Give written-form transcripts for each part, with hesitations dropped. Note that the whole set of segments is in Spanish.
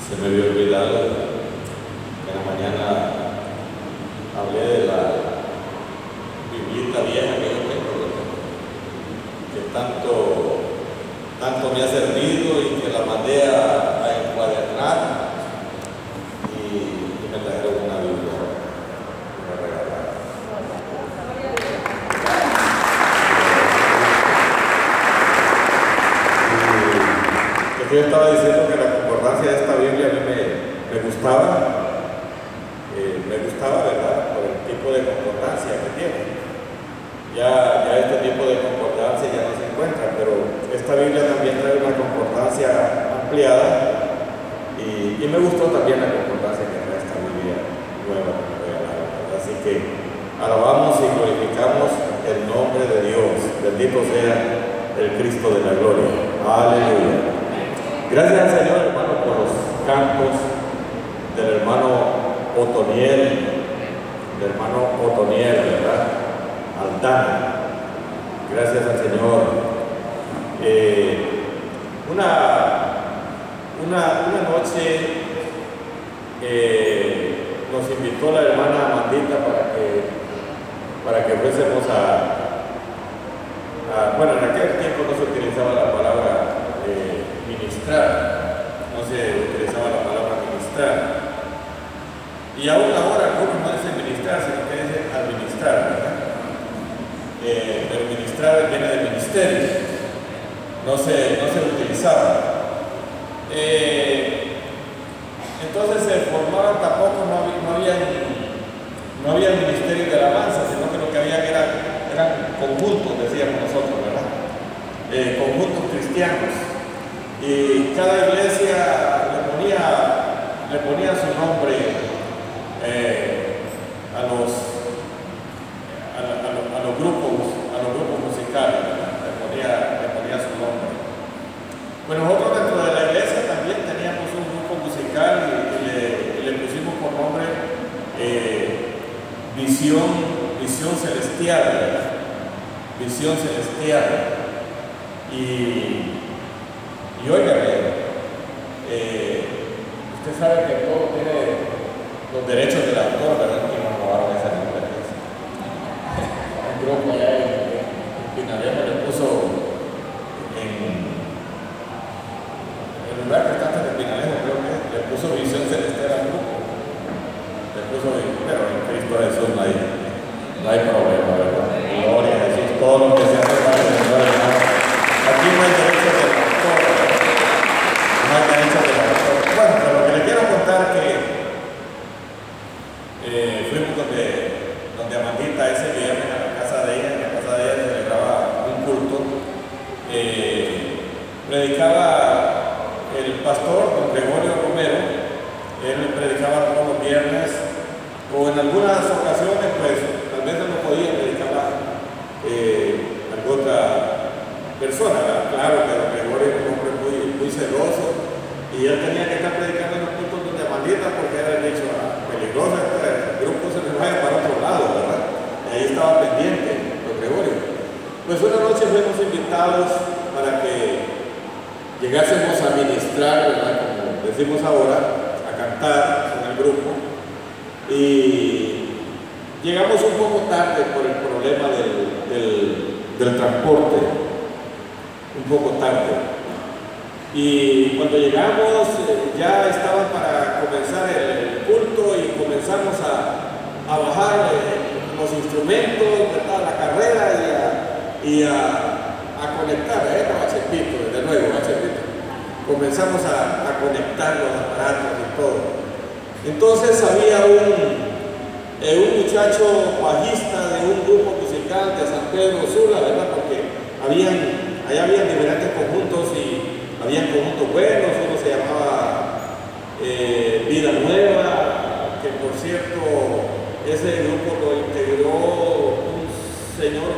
Se me había olvidado que en la mañana hablé de la biblita vieja que yo tengo, que tanto me ha servido y que la mandé a encuadernar y me trajeron una Biblia, me regalaron. Yo estaba diciendo que la concordancia de esta Biblia a mí me gustaba, ¿verdad? Por el tipo de concordancia que tiene. Ya este tipo de concordancia ya no se encuentra, pero esta Biblia también trae una concordancia ampliada y me gustó también la concordancia que trae esta Biblia nueva que me regalaron. Así que alabamos y glorificamos el nombre de Dios. Bendito sea el Cristo de la gloria. Aleluya. Gracias al Señor, hermano, por los cantos del hermano Otoniel, ¿verdad? Altana. Gracias al Señor. Una noche nos invitó la hermana Amandita para que fuésemos bueno, en aquel tiempo no se utilizaba la palabra ministrar, no se utilizaba la palabra ministrar. Y aún ahora algunos no dicen ministrar, sino que dicen administrar, ¿verdad? Pero ministrar viene de ministerio, no se utilizaba. Entonces se formaban, tampoco no había ministerio de alabanza, sino que lo que había eran conjuntos, decíamos nosotros, ¿verdad? Conjuntos cristianos. Y cada iglesia le ponía su nombre a los grupos musicales, ¿verdad? Le ponía su nombre. Bueno, nosotros dentro de la iglesia también teníamos un grupo musical y le pusimos por nombre Visión Celestial, ¿verdad? Visión Celestial. Y óigame, usted sabe que todo tiene los derechos del autor, ¿verdad? Que nos robaron esa nombre. Un grupo allá en Pinalejo le puso en el lugar que está antes de Pinalejo, creo que le puso Visión Celestial al grupo. Pero en Cristo Jesús no hay problema, ¿verdad? Gloria a Jesús, todo lo que se hace para el Señor, hermano. Aquí no hay derecho del autor, no hay derecho del autor. Bueno, pero lo que le quiero contar es que fuimos donde Amandita ese viernes a la casa de ella, en la casa de ella celebraba un culto. Predicaba el pastor don Gregorio Romero, él predicaba todos los viernes, o en algunas ocasiones, pues, tal vez no podía predicar alguna otra persona, ¿verdad? Claro que don Gregorio era un hombre muy celoso y él tenía que estar predicando en los puntos donde Amandita porque era el dicho peligroso, el grupo se le vaya para otro lado, ¿verdad? Y ahí estaba pendiente don Gregorio. Pues una noche fuimos invitados para que llegásemos a ministrar, ¿verdad? Como decimos ahora, a cantar con el grupo. Y llegamos un poco tarde por el problema del transporte, un poco tarde. Y cuando llegamos ya estaba para comenzar el culto y comenzamos a bajar los instrumentos, ¿verdad? La carrera y a conectar, a Chepito, de nuevo a Chepito. Comenzamos a conectar los aparatos y todo. Entonces había un muchacho bajista de un grupo musical de San Pedro Sula, ¿verdad? Porque allá habían diferentes conjuntos y habían conjuntos buenos. Uno se llamaba Vida Nueva, que por cierto ese grupo lo integró un señor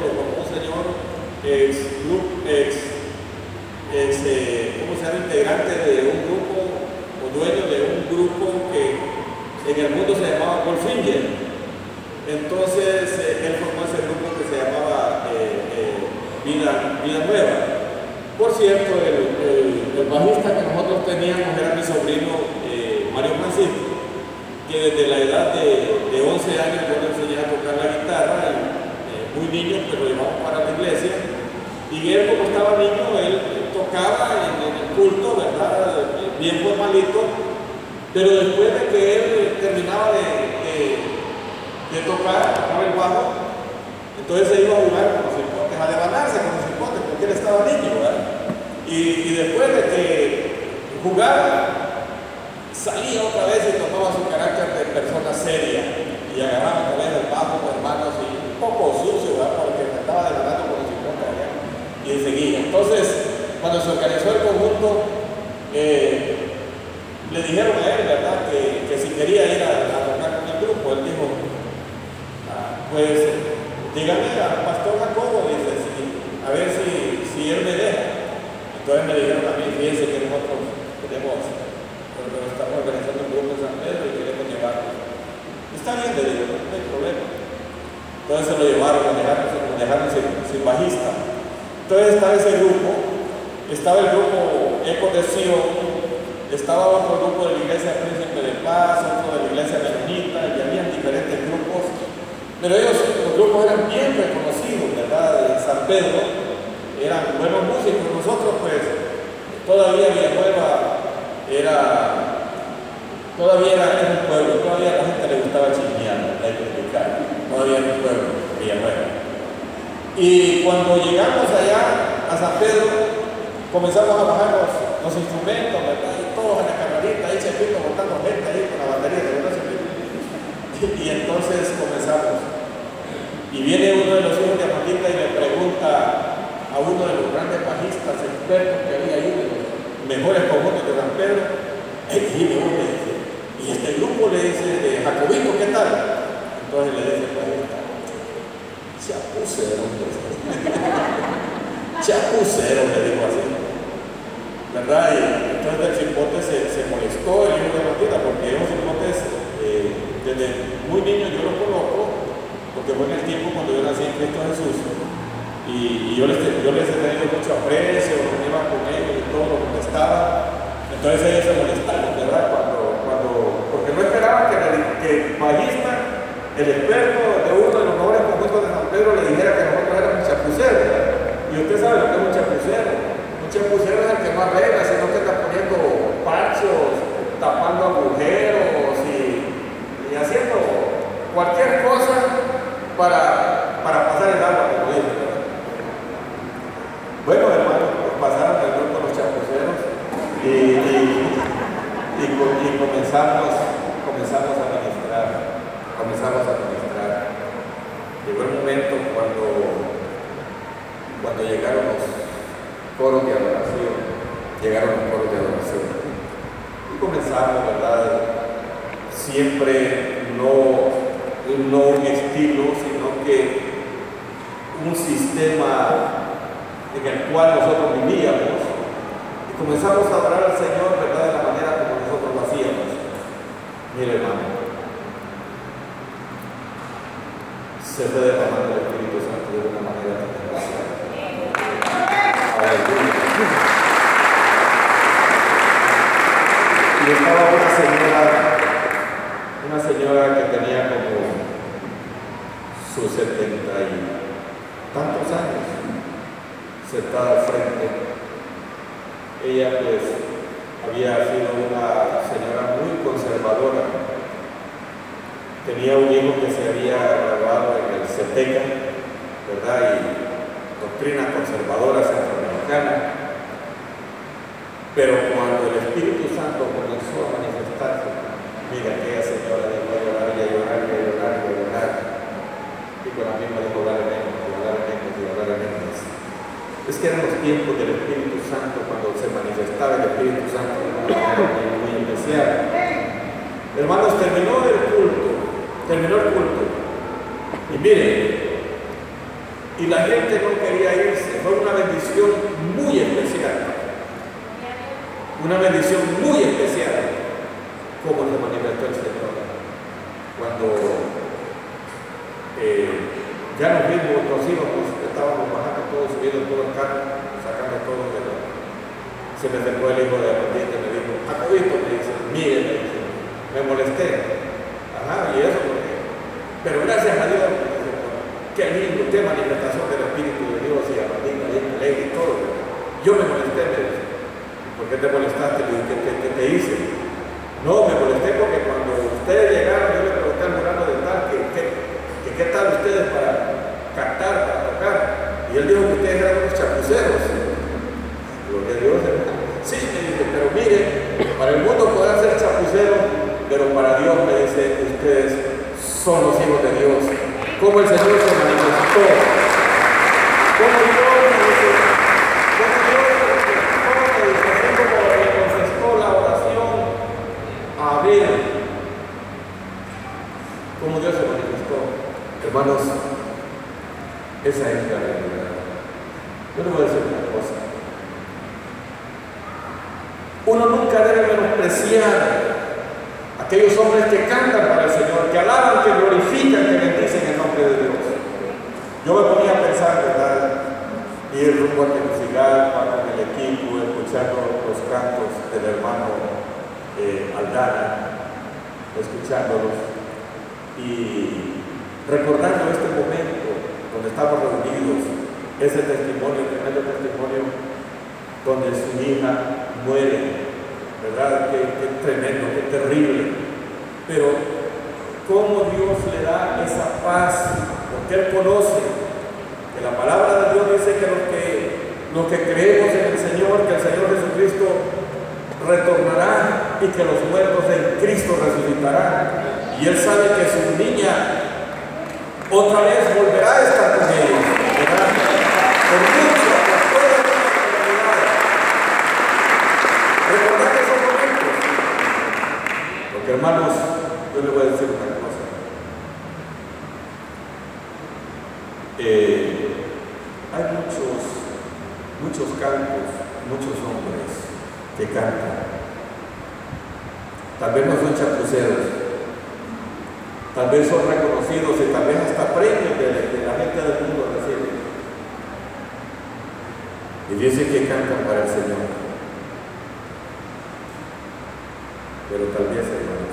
¿cómo se llama? Integrante de un grupo o dueño de un grupo que en el mundo se llamaba Goldfinger. Entonces él formó ese grupo que se llamaba Vida Nueva. Por cierto, el bajista que nosotros teníamos era mi sobrino Mario Francisco, que desde la edad de 11 años yo le enseñé a tocar la guitarra, muy niño, pero lo llevamos para la iglesia, y él como estaba niño, él tocaba en el culto, ¿verdad? Bien formalito, pero después de que él terminaba de tocar, tocaba el bajo, entonces se iba a jugar con los cipotes, a devanarse con los cipotes, porque él estaba niño, ¿verdad? Y después de que jugaba, salía otra vez y tomaba su carácter de persona seria y agarraba otra vez el bajo, hermanos, y un poco sucio, ¿verdad? Porque me estaba devanando con los cipotes allá y seguía. Entonces, cuando se organizó el conjunto, le dijeron a él, ¿verdad? Que si quería ir a tocar con el grupo. Él dijo, pues dígame al pastor Jacobo, dice, a ver si él me deja. Entonces me dijeron a mí, fíjense que nosotros estamos organizando un grupo en San Pedro y queremos llevarlo. Está bien, le digo, no hay problema. Entonces se lo llevaron, lo dejaron sin bajista. Entonces estaba ese grupo, estaba el grupo Eco de Sion, estaba otro grupo de la iglesia Príncipe de Paz, otro de la iglesia Menonita, y había diferentes grupos, pero los grupos eran bien reconocidos, ¿verdad? En San Pedro, eran buenos músicos. Nosotros pues, todavía Villanueva todavía era un pueblo, todavía a la gente le gustaba chismear, hay que explicar, todavía era un pueblo, Villanueva. Y cuando llegamos allá a San Pedro, comenzamos a bajar los instrumentos, ¿verdad? Y todos en la carrerita, ahí Chepito botando gente ahí con la batería, ¿verdad? Y entonces comenzamos. Y viene uno de los hijos de Amatita y le pregunta a uno de los grandes bajistas expertos que había ahí, de los mejores conjuntos de San Pedro, y este grupo le dice, de Jacobito, ¿qué tal? Entonces le dice el bajista, chapucero, chapucero, le dijo así, ¿verdad? Y entonces el cipote se molestó, el hijo de Matita, porque esos cipotes, desde muy niño yo los conozco, porque fue en el tiempo cuando yo nací en Cristo Jesús, y yo les he tenido mucho aprecio, me iba con ellos y todo lo contestaba. Entonces ellos se molestaron, ¿verdad? Porque no esperaban que el bajista, el experto de uno de los mejores conjuntos de San Pedro, le dijera que nosotros éramos chapuceros, ¿verdad? Y usted sabe lo que es un chapucero. Un chapucero es el que no arregla, sino que está poniendo parchos, tapando agujeros y haciendo cualquier cosa para pasar el agua, como dicen, ¿verdad? Bueno, hermanos, pasaron el grupo los chapuceros y comenzamos a ministrar. Llegó el momento cuando llegaron los coros de adoración, y comenzamos, ¿verdad? Siempre no un estilo, sino que un sistema en el cual nosotros vivíamos, y comenzamos a adorar al Señor, ¿verdad? De la manera como nosotros lo hacíamos. Mire, hermano, se fue derramando el Espíritu Santo de una manera tan especial. Y estaba una señora que tenía como sus 70 y tantos años, sentada al frente. Ella pues había sido una señora muy conservadora. Tenía un hijo que se había graduado en el CETECA, ¿verdad? Y doctrinas conservadoras centroamericanas. Pero cuando el Espíritu Santo comenzó a manifestarse, mira, aquella señora dijo a llorar. Y con la misma dijo hablar en lenguas. Es que eran los tiempos del Espíritu Santo, cuando se manifestaba el Espíritu Santo de una manera muy especial. Hermanos, terminó el culto. Y miren, y la gente no quería irse. Fue una bendición muy especial. Como se manifestó el Señor. Cuando ya nos vimos, nos íbamos, estábamos bajando todos, subiendo todo el carro, sacando todo de la... Se me acercó el hijo de la y me dijo, Jacobito, me dice, mire, me dice, me molesté. Ajá, y eso porque. Pero gracias a Dios, qué lindo, qué manifestación del Espíritu de Dios y abandina, alegre y todo. Yo me molesté, me dice. ¿Por qué te molestaste? Le dije, ¿qué te hice? No, me molesté porque cuando ustedes llegaron, yo le pregunté al fulano de tal, ¿qué tal ustedes para cantar, para tocar? Y él dijo que ustedes eran unos chapuceros. Gloria a Dios, hermano. Sí, me dice, pero mire, para el mundo podrán ser chapuceros, pero para Dios, me dice, ustedes son los hijos de Dios. Como el Señor se manifestó. Como Dios me dice, como le contestó la oración a Abel. Como Dios se manifestó. Hermanos, esa es la realidad. Yo les voy a decir una cosa. Uno nunca debe menospreciar aquellos hombres que cantan para el Señor, que alaban, que glorifican, que bendicen el nombre de Dios. Yo me ponía a pensar, ¿verdad? Ir rumbo a Tegucigalpa con el equipo, escuchando los cantos del hermano Aldana, escuchándolos y recordando este momento donde estamos reunidos, ese testimonio, el tremendo testimonio donde su hija muere, ¿verdad? Qué tremendo, qué terrible. Pero cómo Dios le da esa paz, porque Él conoce que la palabra de Dios dice que los que creemos en el Señor, que el Señor Jesucristo retornará y que los muertos en Cristo resucitarán. Y Él sabe que su niña otra vez volverá a estar con ellos, ¿verdad? Por mucho, por toda la eternidad. Recordad esos momentos. Porque, hermanos, yo les voy a decir una cosa. Hay muchos cantos, muchos hombres que cantan. Tal vez no son chapuceros. Tal vez son reconocidos y tal vez hasta premios de la gente del mundo reciben. Y dicen que cantan para el Señor. Pero tal vez, hermanos,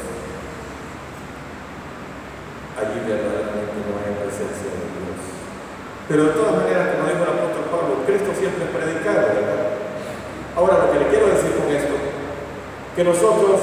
allí verdaderamente no hay presencia de Dios. Pero de todas maneras, como dijo el apóstol Pablo, Cristo siempre es predicado, ¿verdad? Ahora, lo que le quiero decir con esto, que nosotros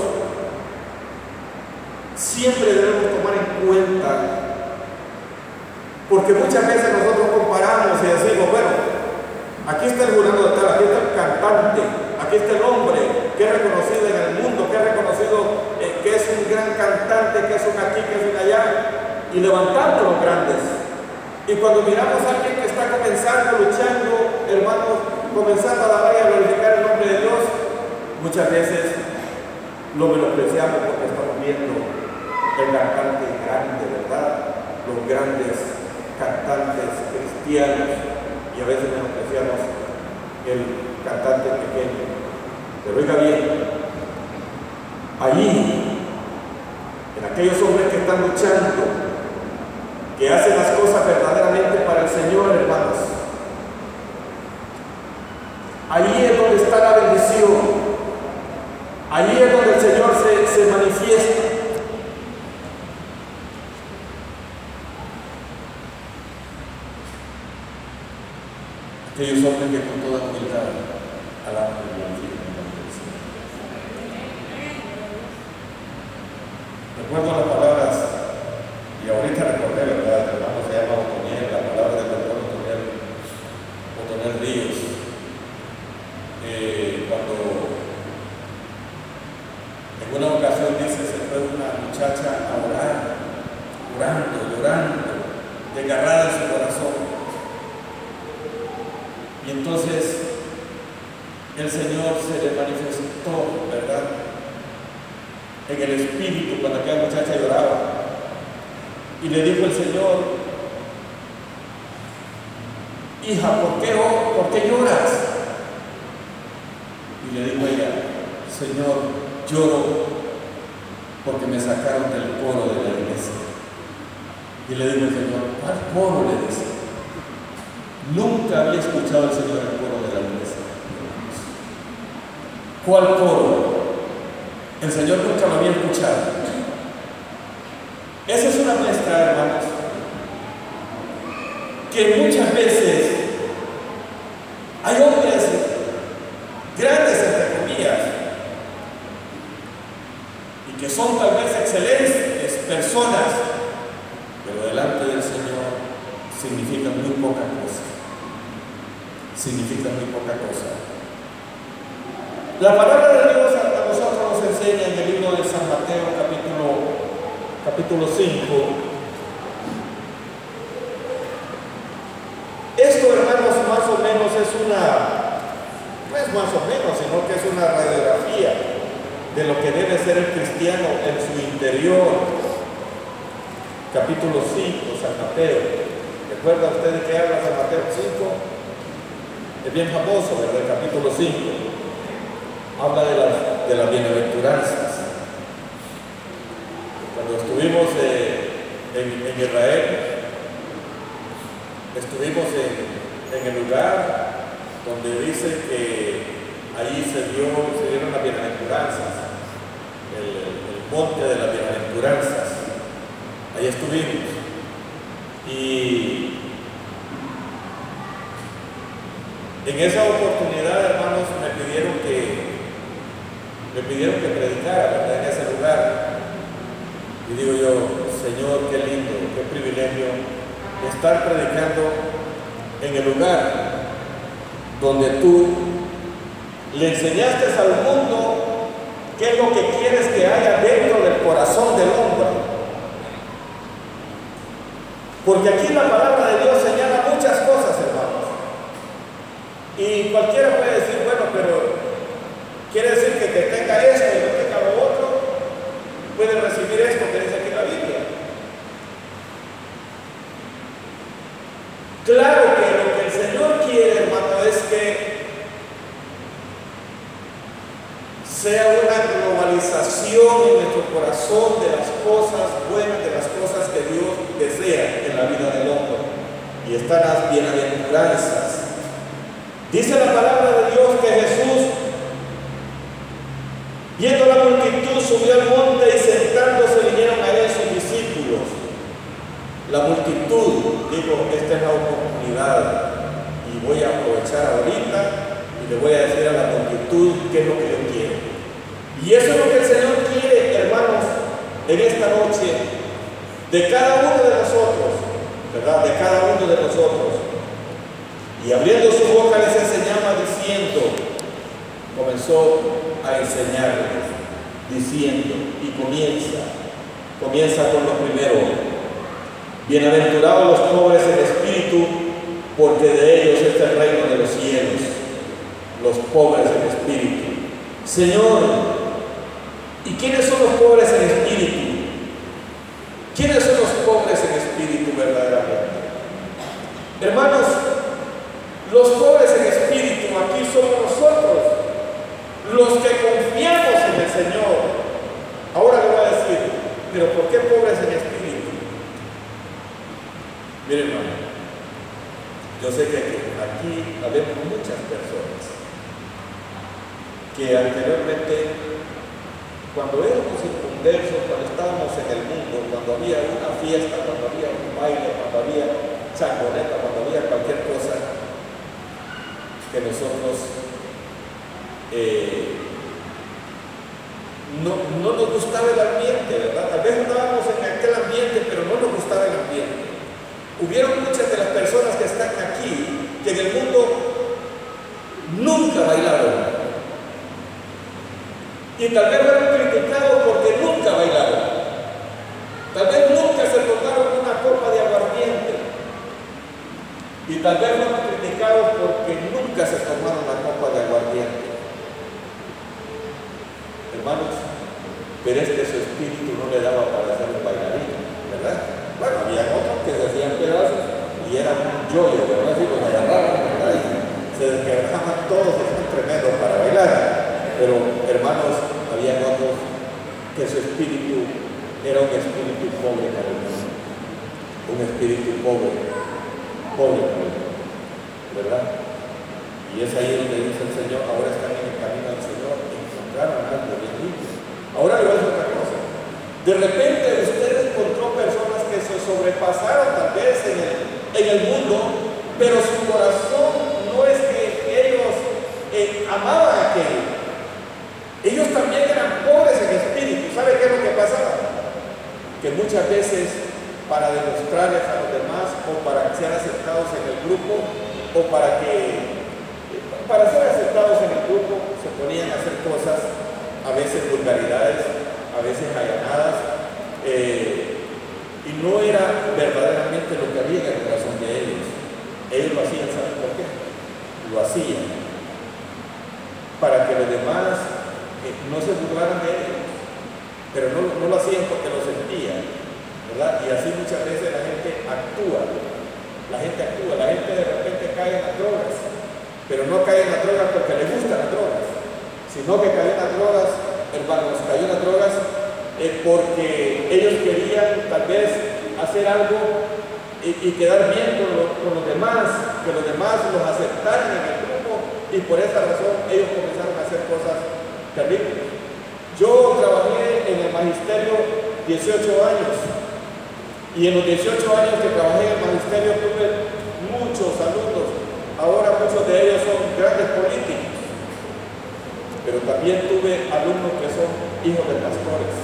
siempre debemos tomar en cuenta, porque muchas veces nosotros comparamos y decimos, bueno, aquí está el fulano de tal, aquí está el cantante, aquí está el hombre que es reconocido en el mundo, que es reconocido que es un gran cantante, que es un aquí, que es un allá, y levantando los grandes. Y cuando miramos a alguien que está comenzando, luchando, hermanos, comenzando a alabar y a glorificar el nombre de Dios, muchas veces lo menospreciamos porque estamos viendo el cantante grande, ¿verdad? Los grandes cantantes cristianos, y a veces menospreciamos el cantante pequeño. Pero oiga bien, allí, en aquellos hombres que están luchando, que hacen las cosas verdaderamente para el Señor, hermanos, allí es donde está la bendición, allí es donde el Señor se manifiesta. Aquellos hombres que con toda humildad alaban y glorifican el nombre del Señor. Recuerdo las palabras, y ahorita recordé, ¿verdad? El hermano se llama Otoniel, la palabra del doctor Otoniel Ríos. Cuando en una ocasión dice, se fue una muchacha a orar, orando, llorando, desgarrada en su corazón. Y entonces el Señor se le manifestó, ¿verdad? En el espíritu cuando aquella muchacha lloraba. Y le dijo el Señor, hija, ¿por qué lloras? Y le dijo ella, Señor, lloro porque me sacaron del coro de la iglesia. Y le dijo el Señor, ¿cuál coro? Le dice. Nunca había escuchado al Señor el coro de la iglesia. ¿Cuál coro? El Señor nunca lo había escuchado. Esa es una muestra, hermanos, que muchas veces hay hombres grandes, entre comillas, y que son tal vez excelentes personas, pero delante del Señor significan muy poca cosa. Significan muy poca cosa. La palabra de Dios a nosotros nos enseña en el libro de San Mateo, capítulo 5. Esto, hermanos, más o menos no es más o menos, sino que es una radiografía de lo que debe ser el cristiano en su interior. Capítulo 5, San Mateo. ¿Recuerdan ustedes que habla San Mateo 5? Es bien famoso, ¿verdad? El capítulo 5. Habla de las bienaventuranzas. Cuando estuvimos en Israel, estuvimos en el lugar donde dice que allí se dieron las bienaventuranzas, el monte de las bienaventuranzas. Ahí estuvimos. Y en esa oportunidad, hermanos, me pidieron que predicara, ¿verdad?, en ese lugar. Y digo yo, Señor, qué lindo, qué privilegio estar predicando en el lugar donde tú le enseñaste al mundo qué es lo que quieres que haya dentro del corazón del hombre. Porque aquí la palabra de Dios señala muchas cosas, hermanos. Y cualquiera puede decir, bueno, pero quiere decir que tenga esto y no tenga lo otro. Puede recibir esto que dice aquí la Biblia. Claro que lo que el Señor quiere, hermano, es que sea una globalización en nuestro corazón de las cosas buenas, de las cosas que Dios desea en la vida del hombre. Y están las bienaventuranzas. Dice la palabra de Dios que Jesús, viendo la multitud, subió al monte y sentándose vinieron a él sus discípulos. La multitud, digo, esta es la oportunidad y voy a aprovechar ahorita y le voy a decir a la multitud qué es lo que yo quiero. Y eso es lo que el Señor quiere, hermanos, en esta noche, de cada uno de nosotros, ¿verdad? De cada uno de nosotros. Y abriendo su boca les enseñaba diciendo, comenzó a enseñarles, diciendo, y comienza con lo primero. Bienaventurados los pobres en espíritu, porque de ellos es el reino de los cielos. Los pobres en espíritu. Señor, ¿y quiénes son los pobres en espíritu? ¿Quiénes son los pobres en espíritu verdaderamente? Hermanos, los pobres en espíritu aquí somos nosotros, los que confiamos en el Señor. Ahora le voy a decir, pero ¿por qué pobres en espíritu? Miren, hermano, yo sé que aquí habemos muchas personas que anteriormente, cuando éramos inconversos, cuando estábamos en el mundo, cuando había una fiesta, cuando había un baile, cuando había changoneta, cuando había cualquier cosa, que nosotros no nos gustaba el ambiente, ¿verdad? Tal vez estábamos en aquel ambiente, pero no nos gustaba el ambiente. Hubieron muchas de las personas que están aquí que en el mundo nunca bailaron. Y tal vez fueron criticados porque nunca bailaron. Tal vez nunca se tomaron una copa de aguardiente. Y tal vez fueron criticados porque nunca se tomaron una copa de aguardiente. Hermanos, pero es que su espíritu no le daba para ser un bailarín, ¿verdad? Bueno, había otros que se hacían pedazos y eran un yoyo, ¿verdad? Así los agarraban, ¿verdad? Y se desquebraban todos, eran tremendos para bailar. Pero, hermanos, había otros que su espíritu era un espíritu pobre para el mundo. Un espíritu pobre para el mundo, ¿verdad? Y es ahí donde dice el Señor, ahora están en el camino del Señor, encontraron algo bien limpio. De repente usted encontró personas que se sobrepasaron tal vez en el mundo, pero su corazón no es que ellos amaban aquello. Ellos también eran pobres en espíritu. ¿Sabe qué es lo que pasaba? Que muchas veces para demostrarles a los demás o para ser aceptados en el grupo o para ser aceptados en el grupo se ponían a hacer cosas, a veces vulgaridades, a veces allanadas, y no era verdaderamente lo que había en el corazón de ellos. Ellos lo hacían, ¿saben por qué? Lo hacían para que los demás no se burlaran de ellos, pero no lo hacían porque lo sentían, ¿verdad? Y así muchas veces la gente actúa, la gente de repente cae en las drogas, pero no cae en las drogas porque le gustan las drogas, sino que cayó en las drogas, hermanos, cayó en las drogas porque ellos querían tal vez hacer algo y quedar bien con los demás, que los demás los aceptaran en el grupo, y por esa razón ellos comenzaron a hacer cosas terribles. Yo trabajé en el magisterio 18 años, y en los 18 años que trabajé en el magisterio tuve muchos alumnos. Ahora muchos de ellos son grandes políticos, pero también tuve alumnos que son hijos de pastores.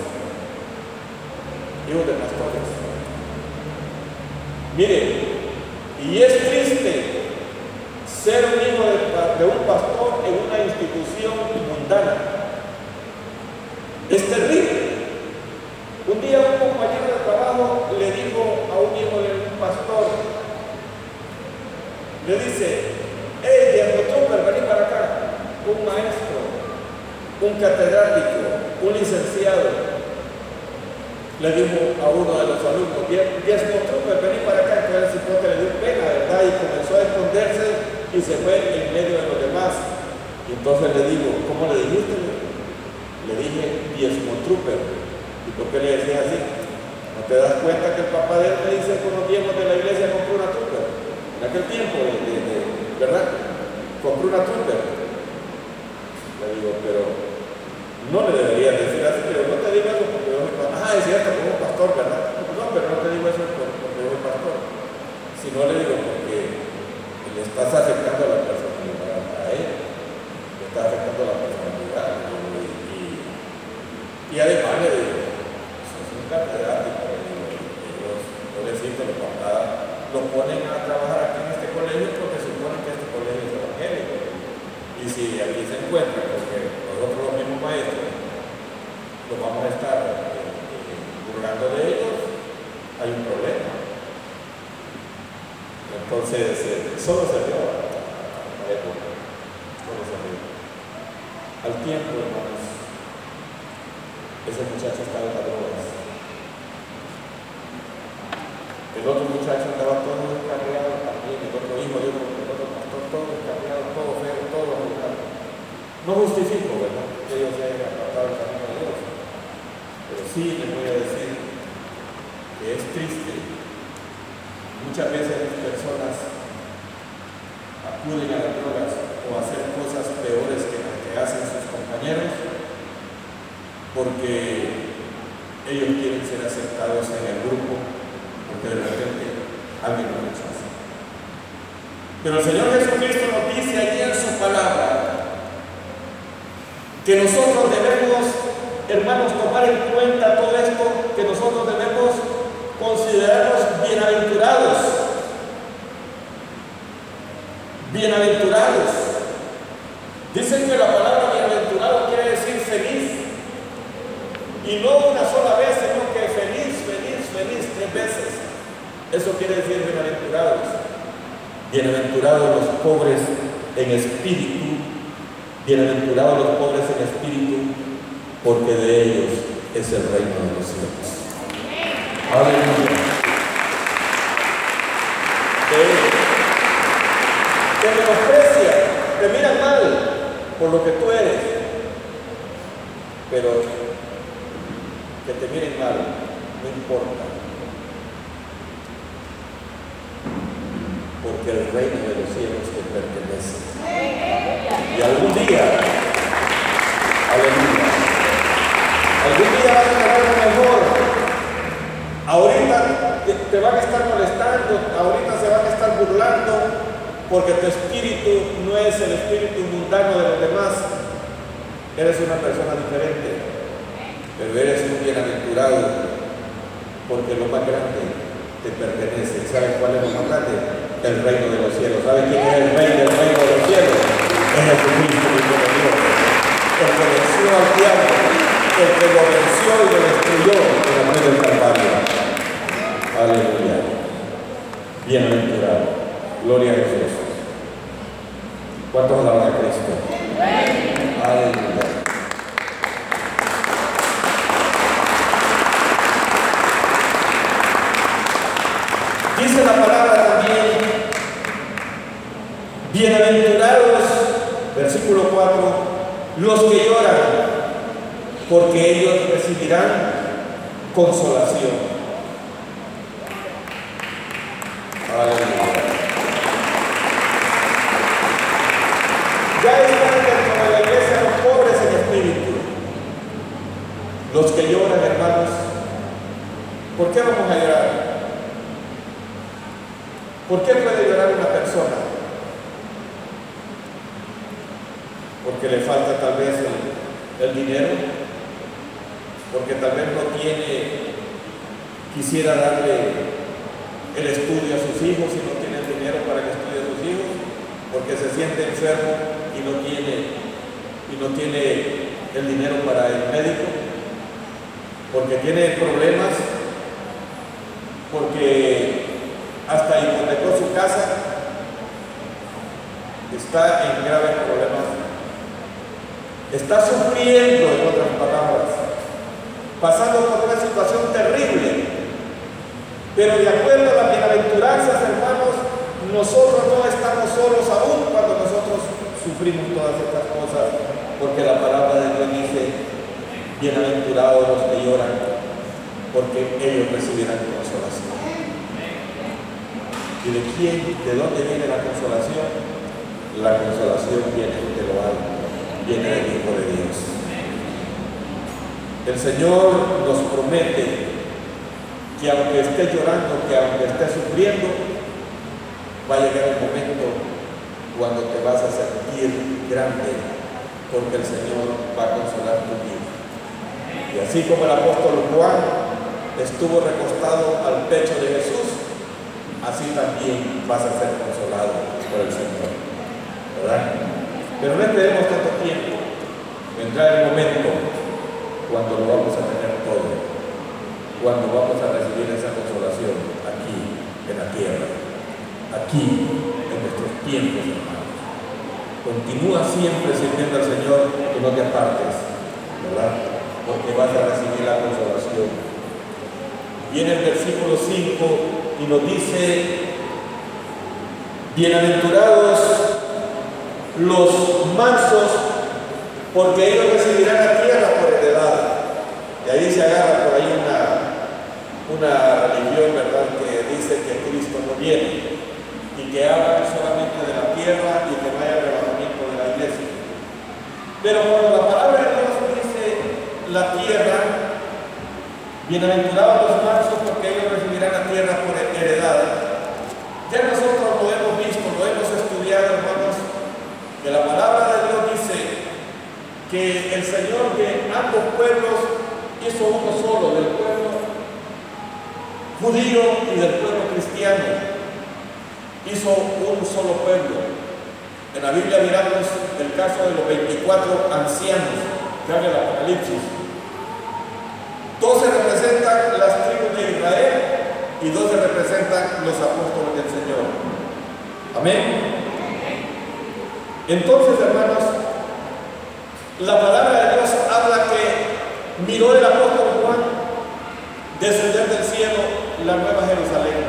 Mire, y es triste ser un hijo de un pastor en una institución mundana. Es terrible. Un día un compañero de trabajo le dijo a un hijo de un pastor, le dice: hey, Diego Trooper, vení para acá. Un maestro, un catedrático, un licenciado, le dijo a uno de los alumnos: Diego Trooper, vení para acá. Entonces el cipote le dio pena, ¿verdad? Y comenzó a esconderse y se fue en medio de los demás. Y entonces le digo: ¿cómo le dijiste? Le dije: Diezmo Trooper. ¿Y por qué le decía así? ¿No te das cuenta que el papá de él me dice que con los diezmos de la iglesia compró una Trooper? En aquel tiempo, ¿verdad? Compró una Trooper. Le digo: pero no le debería decir así, pero no te digo eso porque yo soy pastor. Ah, es cierto, como pastor, ¿verdad? No, pero no te digo eso porque yo soy pastor. Si no, le digo porque le estás afectando a la personalidad, a él. Le estás afectando a la personalidad. Y además le digo: es un catedrático. Ellos, pobrecito, los papás lo ponen a trabajar aquí en este colegio porque suponen que este colegio es evangélico. Y si aquí se encuentra, porque nosotros los mismos maestros los vamos a estar burlando de ellos, hay un problema. Entonces, solo se dio a la época, solo se dio. Al tiempo, hermanos, ese muchacho estaba en las drogas. El otro muchacho andaba todo descarriado también, el otro hijo de el otro pastor, todo descarriado, todo feo, todo arruinado. No justifico, ¿verdad?, que ellos se hayan apartado del camino de Dios, pero sí les voy a decir que es triste. Muchas veces las personas acuden a las drogas o a hacer cosas peores que las que hacen sus compañeros porque ellos quieren ser aceptados en el grupo, porque de repente alguien lo rechaza. Pero el Señor Jesucristo nos dice allí en su palabra que nosotros debemos, hermanos, tomar en cuenta todo esto, que nosotros debemos considerarnos bienaventurados. Bienaventurados. Dicen que la palabra bienaventurado quiere decir feliz. Y no una sola vez, sino que feliz, feliz, feliz 3 veces. Eso quiere decir bienaventurados. Bienaventurados los pobres en espíritu. Bienaventurados los pobres en espíritu, porque de ellos es el reino de los cielos. Aleluya. Te menosprecian, te miran mal por lo que tú eres, pero que te miren mal no importa, porque el reino de los cielos te pertenece. Y algún día, aleluya, algún día vas a tener lo mejor. Ahorita te van a estar molestando, ahorita se van a estar burlando, porque tu espíritu no es el espíritu mundano de los demás. Eres una persona diferente, pero eres un bienaventurado, porque lo más grande te pertenece. ¿Sabes cuál es lo más grande? El reino de los cielos. ¿Sabes quién es el rey del reino de los cielos? Es Jesucristo, Hijo de Dios. El que venció al diablo, el que lo venció y lo destruyó en la cruz del Calvario. Aleluya. Bienaventurado. Gloria a Jesús. ¿Cuántos alaban a Cristo? Aleluya. Dice la palabra también, bienaventurados, versículo 4, los que lloran, porque ellos recibirán consolación. Aleluya. Ya están dentro de la iglesia los pobres en espíritu, los que lloran, hermanos. ¿Por qué vamos a llorar? ¿Por qué puede llorar una persona? Porque le falta tal vez el dinero, porque tal vez no tiene, quisiera darle el estudio a sus hijos y no tiene el dinero para el estudio de sus hijos, porque se siente enfermo y no tiene el dinero para el médico, porque tiene problemas, porque hasta hipotecó su casa, está en graves problemas, está sufriendo, en otras palabras, pasando por una situación terrible. Pero de acuerdo a las bienaventuranzas, hermanos, nosotros no estamos solos aún cuando nosotros sufrimos todas estas cosas, porque la palabra de Dios dice, bienaventurados los que lloran, porque ellos recibirán consolación. ¿Y de quién? ¿De dónde viene la consolación? La consolación viene de lo alto, viene del Hijo de Dios. El Señor nos promete que aunque esté llorando, que aunque esté sufriendo, va a llegar el momento cuando te vas a sentir grande, porque el Señor va a consolar tu vida. Y así como el apóstol Juan estuvo recostado al pecho de Jesús, así también vas a ser consolado por el Señor, ¿verdad? Pero no esperemos tanto tiempo. Vendrá el momento cuando lo vamos a tener todo, cuando vamos a recibir esa consolación aquí en la tierra, aquí en nuestros tiempos, hermanos. Continúa siempre sirviendo al Señor y no te apartes, ¿verdad? Porque vas a recibir la consolación. Viene el versículo 5 y nos dice, bienaventurados los mansos, porque ellos recibirán la tierra por heredad. Y ahí se agarra por ahí una religión, ¿verdad?, que dice que Cristo no viene y que habla solamente de la tierra y que no haya arrebatamiento de la iglesia. Pero cuando la palabra de Dios dice la tierra, bienaventurados los mansos, porque ellos recibirán la tierra por heredad. Ya nosotros lo hemos visto, lo hemos estudiado, hermanos, que la palabra de Dios dice que el Señor de ambos pueblos hizo uno solo, del pueblo judío y del pueblo cristiano. Hizo un solo pueblo. En la Biblia miramos el caso de los 24 ancianos que habla el Apocalipsis. 12 representan las tribus de Israel y 12 representan los apóstoles del Señor. Amén. Entonces, hermanos, la palabra de Dios habla que miró el apóstol Juan descender del cielo la nueva Jerusalén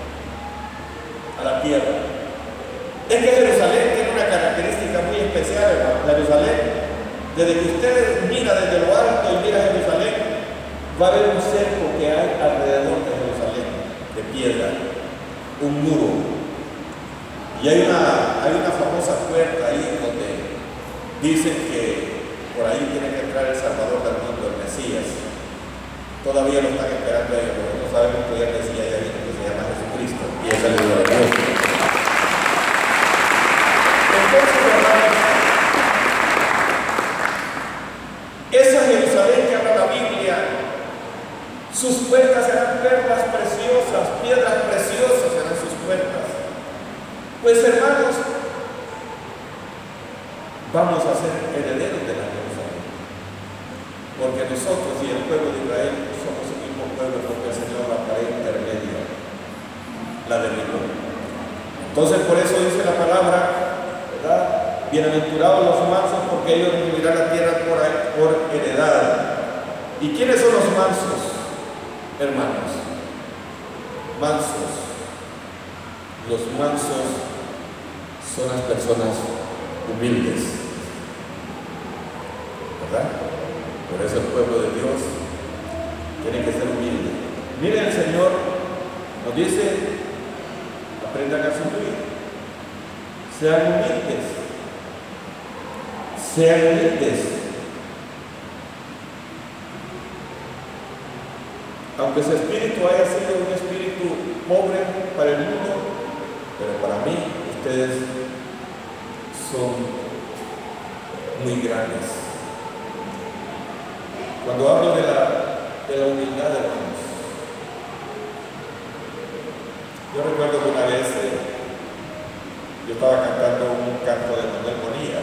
a la tierra. Es que Jerusalén tiene una característica muy especial, hermano. Jerusalén, desde que usted mira desde lo alto y mira Jerusalén, va a haber un cerco que hay alrededor de Jerusalén, de piedra, un muro. Y hay una famosa puerta ahí donde dicen que por ahí tiene que entrar el Salvador del mundo, el Mesías. Todavía lo están esperando ellos, sabemos que ya decía ya vino, que se llama Jesucristo, y es el Hijo de Dios. Entonces, hermanos, esa Jerusalén que habla la Biblia, sus puertas eran perlas preciosas, piedras preciosas eran sus puertas. Pues hermanos, vamos a ser herederos de la Jerusalén, porque nosotros y el pueblo de Israel somos el mismo pueblo, porque el Señor la pared intermedia la derribó. Entonces por eso dice la palabra, ¿verdad? Bienaventurados los mansos, porque ellos recibirán la tierra por heredad. ¿Y quiénes son los mansos, hermanos? Mansos. Los mansos son las personas humildes, ¿verdad? Por eso el pueblo de Dios tiene que ser humilde. Miren, el Señor nos dice: aprendan a sufrir, sean humildes, sean humildes. Aunque su espíritu haya sido un espíritu pobre para el mundo, pero para mí ustedes son muy grandes. Cuando hablo de la humildad, hermanos, yo recuerdo que una vez yo estaba cantando un canto de Manuel Bonilla,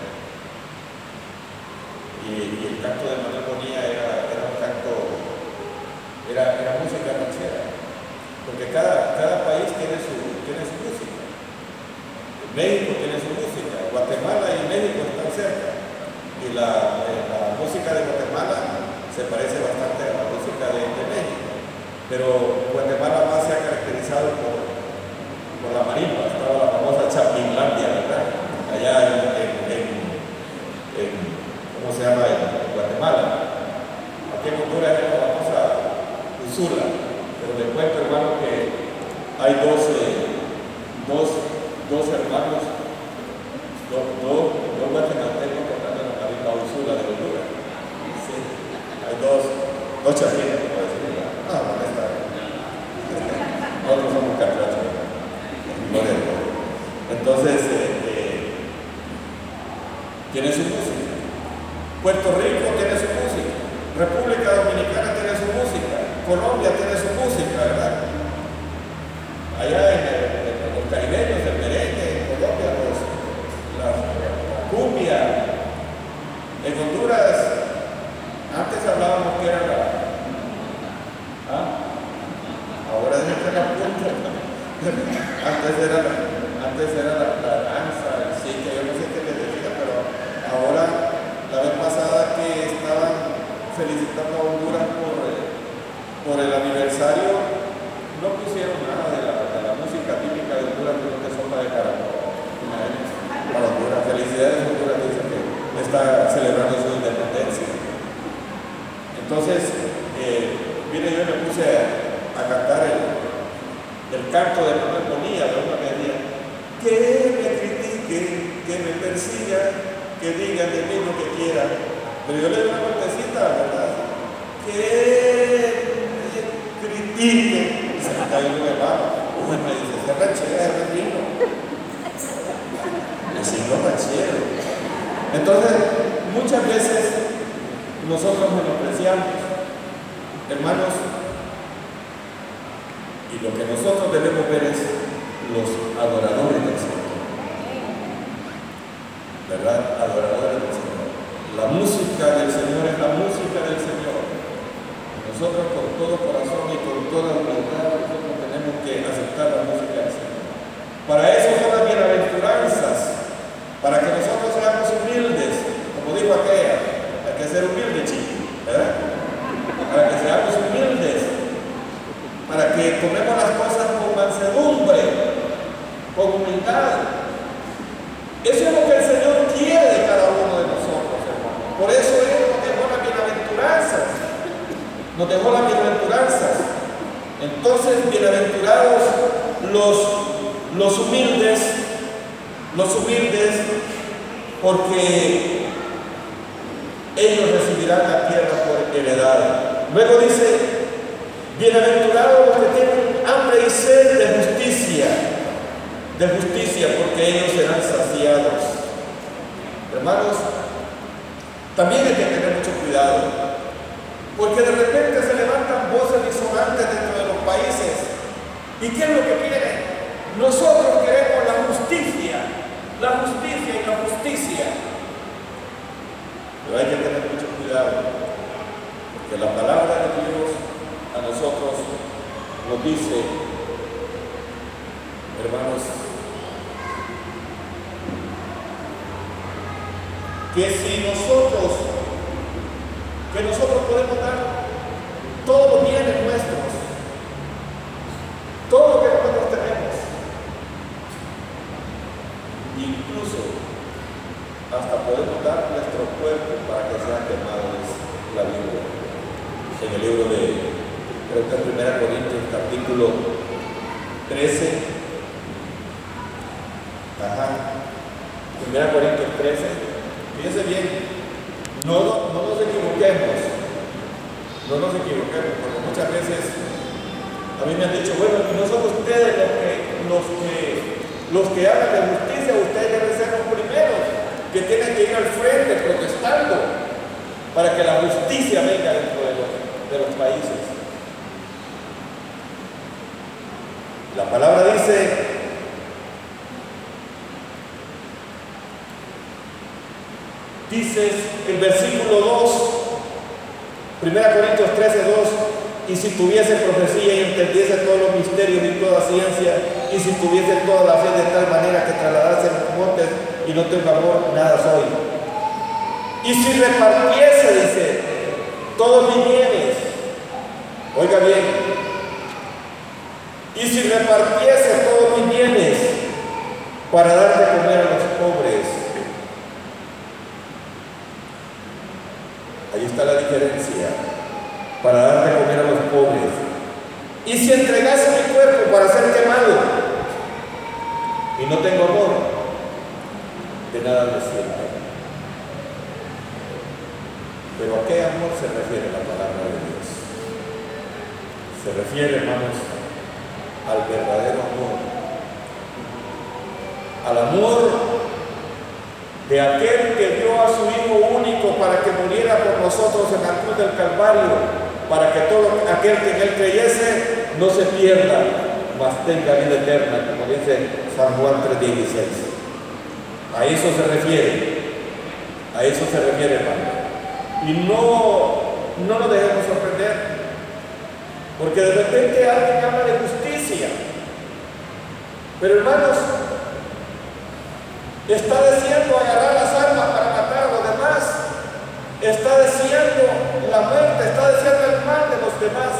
y el canto de Manuel Bonilla era un canto, era música ranchera, porque cada país tiene su música. México tiene su música, Guatemala y México están cerca, y la música de Guatemala se parece bastante a la música de México, pero Guatemala más se ha caracterizado por la marimba. Estaba la famosa Chapinlandia, ¿verdad? Allá en ¿cómo se llama? En Guatemala. Aquí en Honduras es la famosa Usula, pero les cuento, hermano, que hay dos hermanos, dos guatemaltecos cantando la marimba Usula de Honduras. Sí, hay dos chapines, como decir, no, está. Nosotros somos catrachos. Entonces, tiene su música. Puerto Rico tiene su música. República Dominicana tiene su música. Colombia tiene su música, ¿verdad? Allá en los caribeños, el merengue, en Colombia, la cumbia. En Honduras, antes hablábamos que era ahora es la punta. Antes era la danza, el sitio, yo no sé qué les decía, pero ahora, la vez pasada que estaban felicitando a Honduras por el aniversario, no pusieron nada de la música típica de Honduras, que es sopa de caracol. Para Honduras, felicidades Honduras, dice que está celebrando su independencia. Entonces, mire, yo me puse a cantar el canto de Manuel Bonilla, de una melodía: que me critiquen, que me persigan, que digan de mí lo que quieran. Pero yo le doy una vueltecita, ¿verdad? Que me critiquen. Y se me cayó un hermano. Uy, me dice: ese ranchero es retiro. El signo ranchero. Entonces, muchas veces nosotros menospreciamos, hermanos. Y lo que nosotros debemos ver es los adoradores del Señor, ¿verdad? Adoradores del Señor. La música del Señor es la música del Señor. Nosotros con todo corazón y con toda humildad nosotros tenemos que aceptar la música del Señor. Para eso son las bienaventuranzas, para que nosotros seamos humildes, como dijo aquella: hay que ser humilde, chico, ¿verdad? Para que seamos humildes, para que tomemos las cosas con mansedumbre, con humildad. Eso es lo que el Señor quiere de cada uno de nosotros, hermanos. Por eso Él nos dejó las bienaventuranzas. Nos dejó las bienaventuranzas. Entonces, bienaventurados los humildes, porque ellos recibirán la tierra por heredad. Luego dice: Bienaventurados los que tienen hambre y sed de justicia, porque ellos serán saciados. Hermanos, también hay que tener mucho cuidado, porque de repente se levantan voces disonantes dentro de los países. ¿Y qué es lo que quieren? Nosotros queremos la justicia y la justicia. Pero hay que tener mucho cuidado, porque la palabra de Dios a nosotros nos dice, hermanos, que si nosotros podemos dar todos los bienes nuestros, todo lo que nosotros tenemos, incluso hasta podemos dar nuestro cuerpo para que sea quemado, es la Biblia. En el libro de, creo que 1 Corintios capítulo 13, 1 Corintios 13, fíjense bien, no nos equivoquemos, porque muchas veces a mí me han dicho, bueno, no son ustedes los que hablan de justicia, ustedes deben ser los primeros que tienen que ir al frente protestando para que la justicia venga dentro de los países. La palabra dice, el versículo 2, 1 Corintios 13, 2, y si tuviese profecía y entendiese todos los misterios y toda ciencia, y si tuviese toda la fe de tal manera que trasladase los montes y no tengo amor, nada soy. Y si repartiese, dice, todos mis bienes, oiga bien, y si repartiese todos mis bienes para dar de comer a los pobres, ahí está la diferencia, para dar de comer a los pobres, y si entregase mi cuerpo para ser quemado y no tengo amor, de nada me sirve. Pero ¿a qué amor se refiere la palabra de Dios? Se refiere, hermanos, al verdadero amor, al amor de aquel que dio a su Hijo único para que muriera por nosotros en la cruz del Calvario, para que todo aquel que en él creyese no se pierda, mas tenga vida eterna, como dice San Juan 3:16. A eso se refiere, hermano. Y no nos dejemos sorprender, porque de repente alguien habla de justicia, pero hermanos, está deseando agarrar las armas para matar a los demás, está deseando la muerte, está deseando el mal de los demás.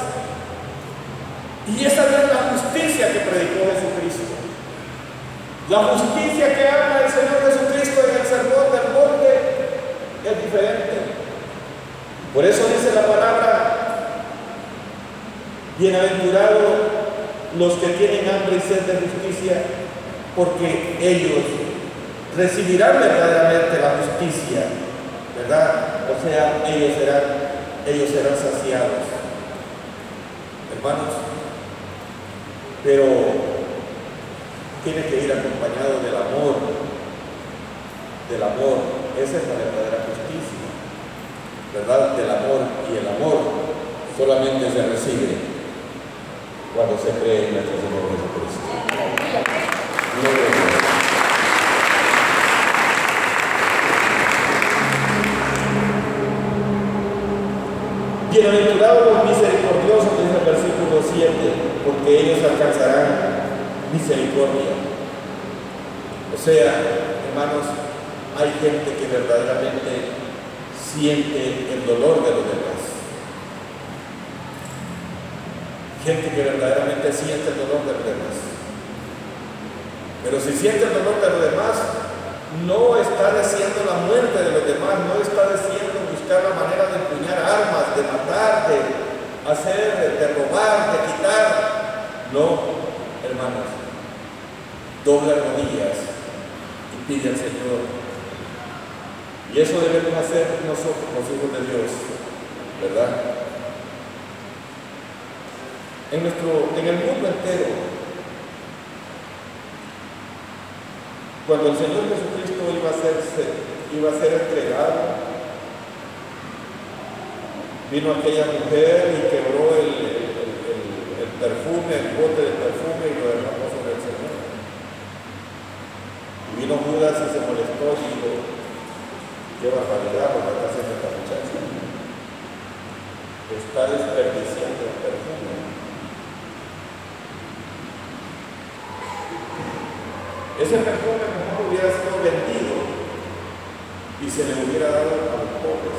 Y esa no es la justicia que predicó Jesucristo. La justicia que habla el Señor Jesucristo en el Sermón del Monte es diferente. Por eso dice la palabra, bienaventurados los que tienen hambre y sed de justicia, porque ellos recibirán verdaderamente la justicia, ¿verdad? O sea, ellos serán saciados. Hermanos, pero tiene que ir acompañado del amor. Esa es la verdadera justicia, ¿verdad? Del amor, y el amor solamente se recibe cuando se cree en nuestro Señor Jesucristo. Bienaventurados los misericordiosos, dice el versículo 7, porque ellos alcanzarán misericordia. O sea, hermanos, hay gente que verdaderamente siente el dolor de los demás. Gente que verdaderamente siente el dolor de los demás. Pero si siente el dolor de los demás, no está deseando la muerte de los demás, no está deseando buscar la manera de empuñar armas, de matar, de hacer, de robar, de quitar. No, hermanos, dobla rodillas y pide al Señor. Y eso debemos hacer nosotros, los hijos de Dios, ¿verdad? en el mundo entero, cuando el Señor Jesucristo iba a ser entregado, vino aquella mujer y quebró el perfume, el bote de perfume y lo derramó sobre el Señor. Y vino Judas y se molestó y dijo: qué barbaridad lo que está haciendo esta muchacha. Está desperdiciando el perfume. Ese perfume mejor hubiera sido vendido y se le hubiera dado a los pobres.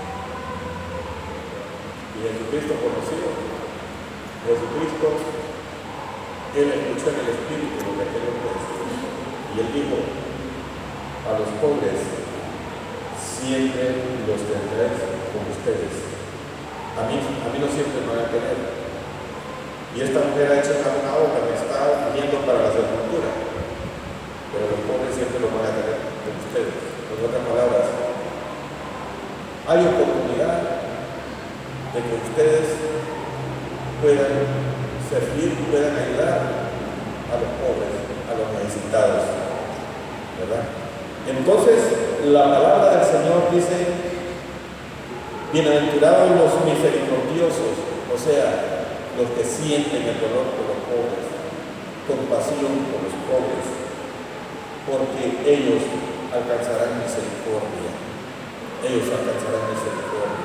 Y Jesucristo conoció. Jesucristo, él escuchó en el Espíritu lo que aquel hombre decía. Y él dijo: a los pobres siempre los tendréis con ustedes. A mí no siempre me van a tener. Y esta mujer ha hecho una obra, me está viendo para la sepultura. Pero los pobres siempre los van a tener con ustedes. En otras palabras, hay oportunidad de que ustedes puedan servir, puedan ayudar a los pobres, a los necesitados, ¿verdad? Entonces, la palabra del Señor dice: bienaventurados los misericordiosos, o sea, los que sienten el dolor por los pobres, compasión por los pobres, porque ellos alcanzarán misericordia. Ellos alcanzarán misericordia.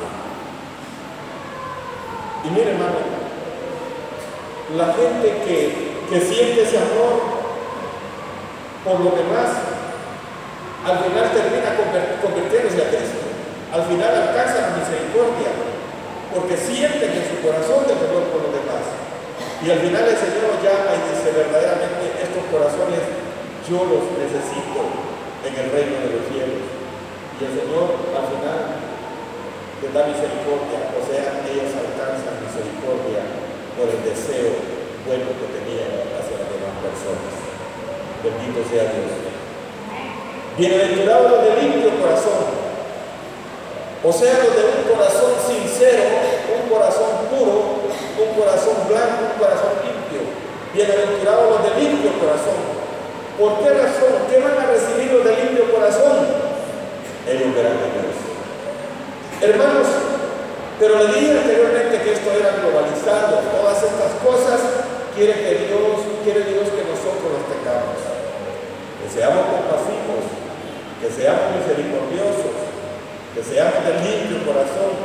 Y mire, hermano, la gente que siente ese amor por lo demás, al final termina convirtiéndose a Cristo. Al final alcanza la misericordia, porque sienten en su corazón el dolor por los demás. Y al final el Señor los llama y dice: verdaderamente estos corazones yo los necesito en el reino de los cielos. Y el Señor al final les da misericordia, o sea, ellos alcanzan misericordia por el deseo bueno que tenían hacia las demás personas. Bendito sea Dios. Bienaventurados los de limpio corazón, o sea, los de un corazón sincero, un corazón puro, un corazón blanco, un corazón limpio. Bienaventurados los de limpio corazón. ¿Por qué razón? ¿Qué van a recibir los de limpio corazón? Ellos verán a Dios. Hermanos, pero le dije anteriormente que esto era globalizado. Todas estas cosas quiere Dios que nosotros las tengamos. Que seamos compasivos, que seamos misericordiosos, que seamos de limpio corazón,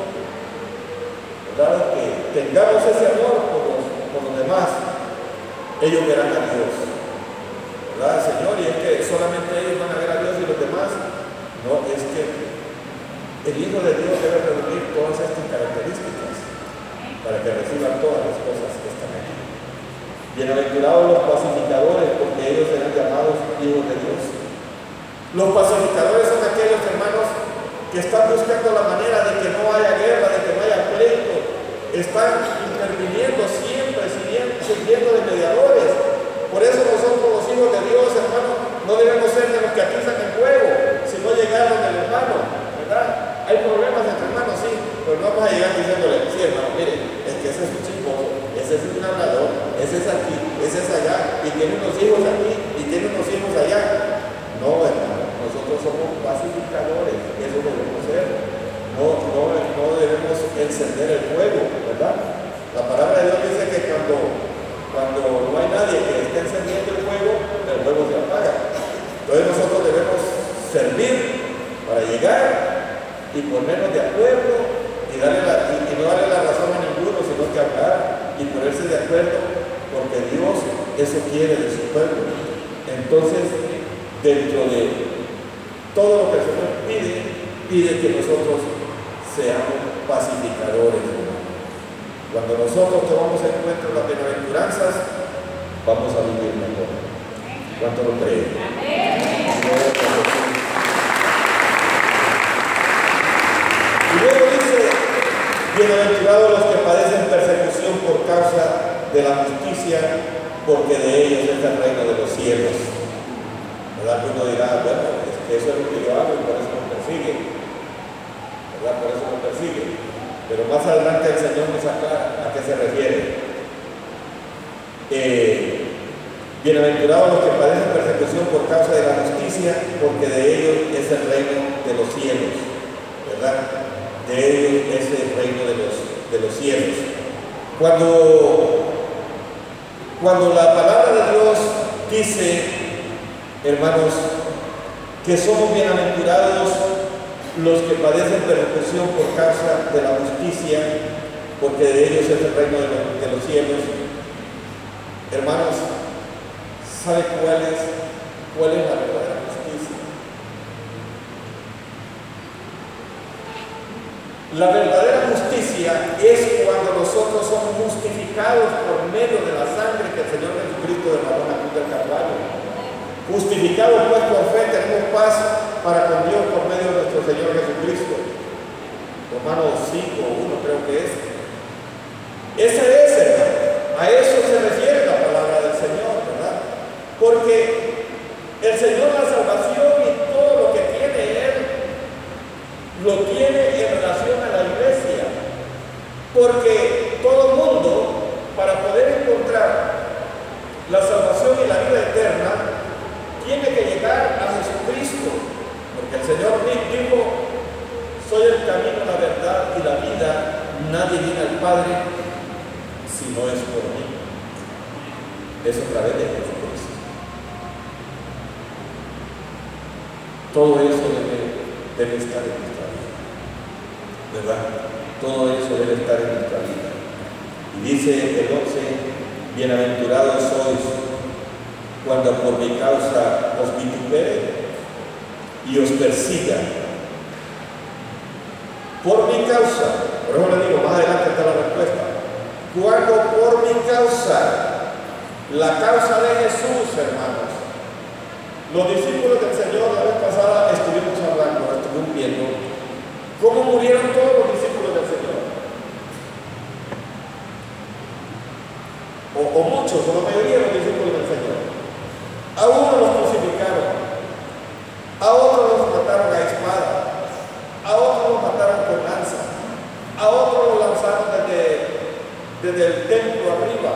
¿verdad? Que tengamos ese amor por los demás. Ellos verán a Dios, ¿verdad, Señor? Y es que solamente ellos van a ver a Dios y los demás no. Es que el Hijo de Dios debe reunir todas estas características para que reciban todas las cosas que están aquí. Bienaventurados los pacificadores, porque ellos serán llamados hijos de Dios. Los pacificadores son aquellos hermanos que están buscando la manera de que no haya guerra, de que no haya pleito. Están interviniendo siempre, sirviendo de mediadores. Por eso nosotros los hijos de Dios, hermanos, no debemos ser de los que atizan el fuego, sino llegar donde el hermano, ¿verdad? Hay problemas entre hermanos, sí, pero no vamos a llegar diciéndole: sí, hermano, mire, es que ese es un chismoso, ese es un hablador, ese es aquí, ese es allá, y tiene unos hijos aquí, y tiene unos hijos allá. No, hermano, nosotros somos pacificadores, eso debemos ser. No debemos encender el fuego, ¿verdad? La palabra de Dios dice que cuando no hay nadie que esté encendiendo el fuego se apaga. Entonces nosotros debemos servir para llegar y ponernos de acuerdo y no darle la razón a ninguno, sino que hablar y ponerse de acuerdo, porque Dios eso quiere de su pueblo. Entonces, dentro de todo lo que el Señor pide que nosotros seamos pacificadores. Cuando nosotros tomamos en cuenta las bienaventuranzas, vamos a vivir mejor. ¿Cuánto lo creen? Y luego dice: bienaventurados los que padecen persecución por causa de la justicia, porque de ellos es el reino de los cielos. ¿Verdad? Uno dirá: bueno, eso es lo que yo hago y por eso me persiguen. ¿Verdad? Por eso me persigue. Pero más adelante el Señor nos aclara a qué se refiere. Bienaventurados los que padecen persecución por causa de la justicia, porque de ellos es el reino de los cielos, ¿verdad? De ellos es el reino de los cielos. Cuando la palabra de Dios dice, hermanos, que somos bienaventurados los que padecen persecución por causa de la justicia, porque de ellos es el reino de los cielos, hermanos, ¿sabe cuál es la verdadera justicia? La verdadera justicia es cuando nosotros somos justificados por medio de la sangre que el Señor Jesucristo derramó en la cruz del Calvario. Justificados pues por fe tenemos paz para con Dios por medio de nuestro Señor Jesucristo. Romanos 5:1 creo que es. Ese es, hermano. A eso se refiere la palabra del Señor, ¿verdad? Porque el Señor, la salvación y todo lo que tiene Él, lo tiene en relación a la iglesia. Porque todo mundo, para poder encontrar la salvación y la vida eterna, tiene que llegar a Jesucristo. Porque el Señor dijo, soy el camino, la verdad y la vida. Nadie viene al Padre si no es por mí. Es a través de Jesucristo. Todo eso debe estar en nuestra vida, ¿verdad? Todo eso debe estar en nuestra vida. Y dice el 11, bienaventurados sois cuando por mi causa os vituperen y os persigan. Por mi causa, por eso le digo, más adelante está la respuesta. Cuando por mi causa, la causa de Jesús, hermanos. Los discípulos del Señor, la vez pasada estuvimos viendo cómo murieron todos los discípulos del Señor. O muchos, o la mayoría de los discípulos del Señor. A uno los crucificaron, a otros los mataron a espada, a otros los mataron con lanza, a otros los lanzaron desde el templo arriba,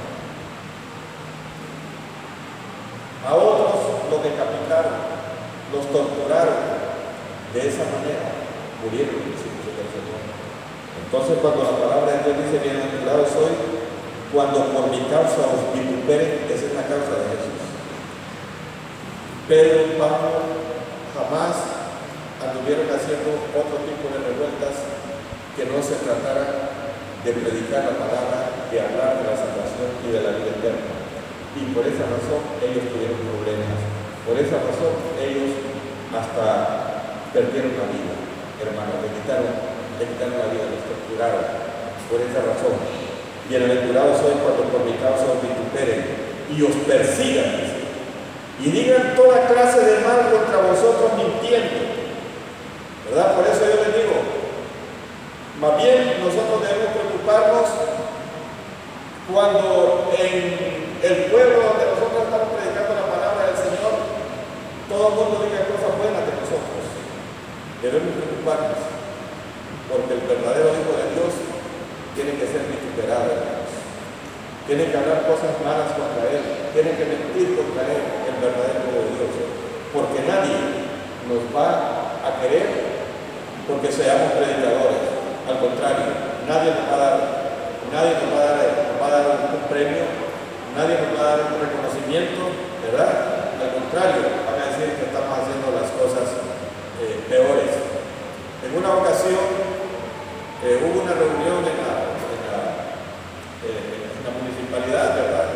a otros los decapitaron, los torturaron. De esa manera murieron los discípulos del Señor. Entonces, cuando la palabra de Dios dice bienaventurado soy, cuando por mi causa os vituperen, esa es la causa de Jesús. Pedro y Pablo jamás anduvieron haciendo otro tipo de revueltas que no se tratara de predicar la palabra, de hablar de la salvación y de la vida eterna. Y por esa razón ellos tuvieron problemas. Por esa razón ellos hasta perdieron la vida, hermanos, le quitaron la vida, los torturaron. Por esa razón, bienaventurados sois cuando por mi causa os vituperen y os persigan y digan toda clase de mal contra vosotros mintiendo, ¿verdad? Por eso yo les digo, más bien nosotros debemos preocuparnos cuando en el pueblo donde nosotros estamos predicando la palabra del Señor, todo el mundo diga cosas buenas de nosotros. Debemos preocuparnos, porque el verdadero Hijo de Dios tiene que ser vituperado, hermanos. Tiene que hablar cosas malas contra Él, tiene que mentir contra Él, el verdadero Hijo de Dios. Porque nadie nos va a querer porque seamos predicadores. Al contrario, nadie nos va a dar un premio, nadie nos va a dar un reconocimiento, ¿verdad? Al contrario, van a decir que estamos haciendo las cosas peores. En una ocasión hubo una reunión en la municipalidad, ¿verdad?